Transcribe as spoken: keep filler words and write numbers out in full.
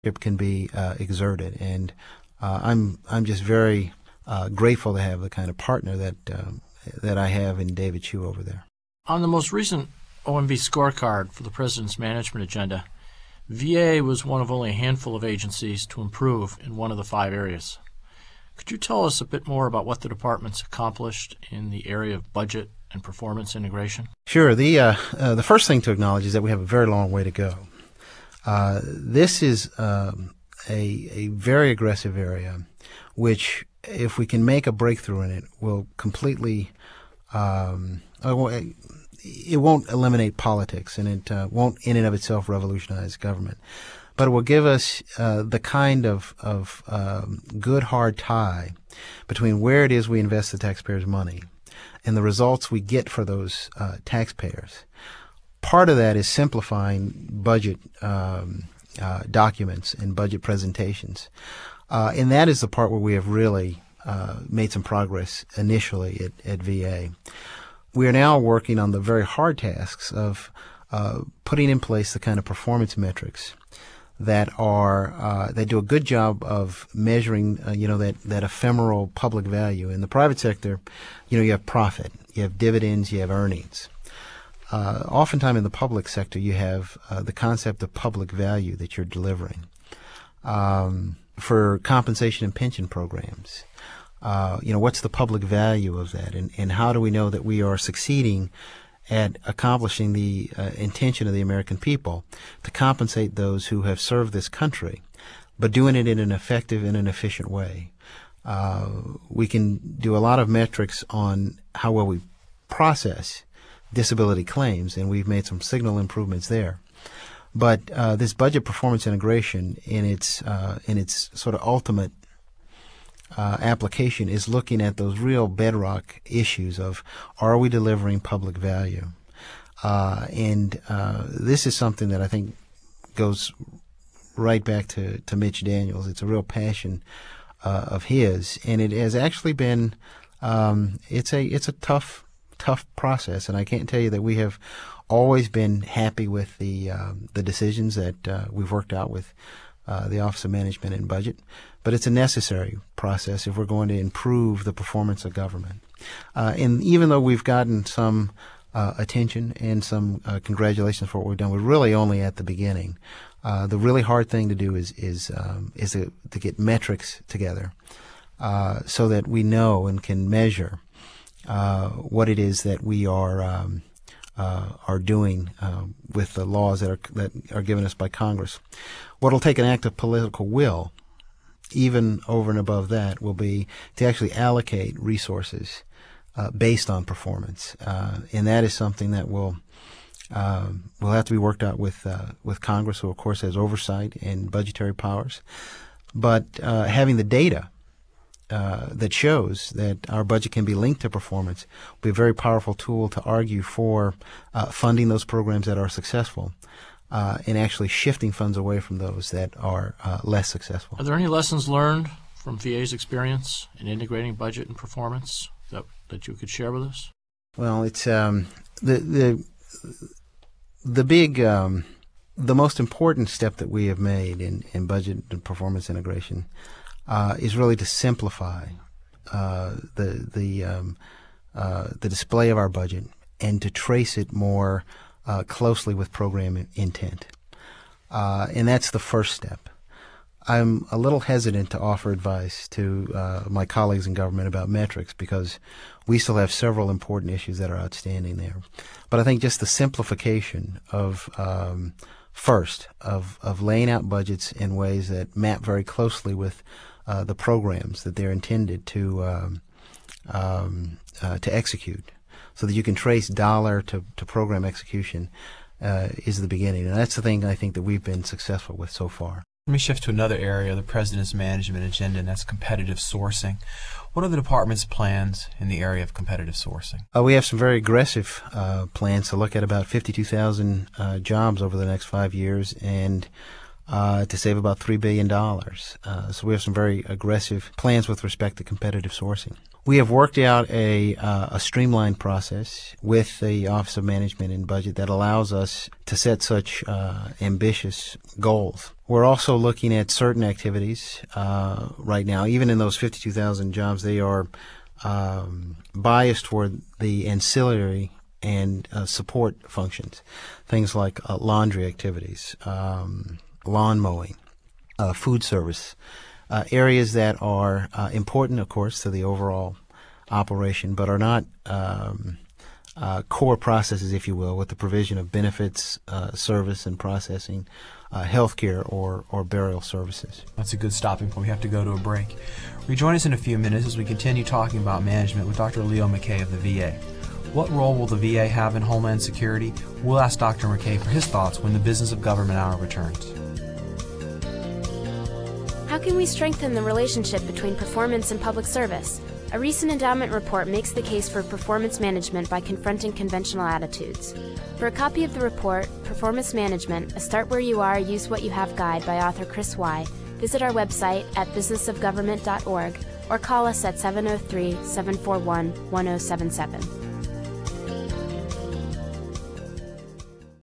can be uh, exerted, and uh, I'm I'm just very uh, grateful to have the kind of partner that um, that I have in David Chu over there. On the most recent O M B scorecard for the President's management agenda, V A was one of only a handful of agencies to improve in one of the five areas. Could you tell us a bit more about what the department's accomplished in the area of budget and performance integration? Sure. The uh, uh, the first thing to acknowledge is that we have a very long way to go. Uh, this is um, a a very aggressive area, which, if we can make a breakthrough in it, will completely um, it won't eliminate politics, and it uh, won't in and of itself revolutionize government, but it will give us uh, the kind of of um, good hard tie between where it is we invest the taxpayers' money and the results we get for those uh, taxpayers. Part of that is simplifying budget um, uh, documents and budget presentations. Uh, and that is the part where we have really uh, made some progress initially at, at V A. We are now working on the very hard tasks of uh, putting in place the kind of performance metrics that are uh, that do a good job of measuring, uh, you know, that, that ephemeral public value. In the private sector, you know, you have profit, you have dividends, you have earnings. Uh, oftentimes in the public sector, you have uh, the concept of public value that you're delivering. Um, for compensation and pension programs, uh, you know, what's the public value of that, and, and how do we know that we are succeeding at accomplishing the uh, intention of the American people to compensate those who have served this country, but doing it in an effective and an efficient way. Uh, we can do a lot of metrics on how well we process disability claims, and we've made some signal improvements there. But uh, this budget performance integration, in its uh, in its sort of ultimate uh, application, is looking at those real bedrock issues of, are we delivering public value? Uh, and uh, this is something that I think goes right back to, to Mitch Daniels. It's a real passion uh, of his, and it has actually been um, it's a it's a tough. tough process, and I can't tell you that we have always been happy with the um, the decisions that uh, we've worked out with uh, the Office of Management and Budget, but it's a necessary process if we're going to improve the performance of government. Uh, and even though we've gotten some uh, attention and some uh, congratulations for what we've done, we're really only at the beginning. Uh, the really hard thing to do is is um, is to, to get metrics together uh, so that we know and can measure Uh, what it is that we are um, uh, are doing uh, with the laws that are that are given us by Congress. What will take an act of political will, even over and above that, will be to actually allocate resources uh, based on performance, uh, and that is something that will uh, will have to be worked out with uh, with Congress, who of course has oversight and budgetary powers. But uh, having the data Uh, that shows that our budget can be linked to performance will be a very powerful tool to argue for uh, funding those programs that are successful uh, and actually shifting funds away from those that are uh, less successful. Are there any lessons learned from V A's experience in integrating budget and performance that, that you could share with us? Well, it's um, the the the big um, the most important step that we have made in, in budget and performance integration Uh, is really to simplify uh, the the um, uh, the display of our budget and to trace it more uh, closely with program intent, uh, and that's the first step. I'm a little hesitant to offer advice to uh, my colleagues in government about metrics because we still have several important issues that are outstanding there. But I think just the simplification of um, first of of laying out budgets in ways that map very closely with Uh, the programs that they're intended to um, um, uh, to execute, so that you can trace dollar to, to program execution, uh, is the beginning, and that's the thing I think that we've been successful with so far. Let me shift to another area of the President's management agenda, and that's competitive sourcing. What are the department's plans in the area of competitive sourcing? Uh, we have some very aggressive uh, plans to look at about fifty-two thousand uh, jobs over the next five years, and uh, to save about three billion dollars. Uh, so we have some very aggressive plans with respect to competitive sourcing. We have worked out a, uh, a streamlined process with the Office of Management and Budget that allows us to set such uh, ambitious goals. We're also looking at certain activities uh, right now. Even in those fifty-two thousand jobs, they are um, biased toward the ancillary and uh, support functions, things like uh, laundry activities, um, lawn mowing, uh, food service, uh, areas that are uh, important, of course, to the overall operation, but are not um, uh, core processes, if you will, with the provision of benefits, uh, service, and processing, uh, healthcare, or, or burial services. That's a good stopping point. We have to go to a break. Rejoin us in a few minutes as we continue talking about management with Doctor Leo McKay of the V A. What role will the V A have in Homeland Security? We'll ask Doctor McKay for his thoughts when the Business of Government Hour returns. How can we strengthen the relationship between performance and public service? A recent endowment report makes the case for performance management by confronting conventional attitudes. For a copy of the report, Performance Management, A Start Where You Are, Use What You Have guide by author Chris Y., visit our website at business of government dot org or call us at seven oh three, seven four one, one oh seven seven.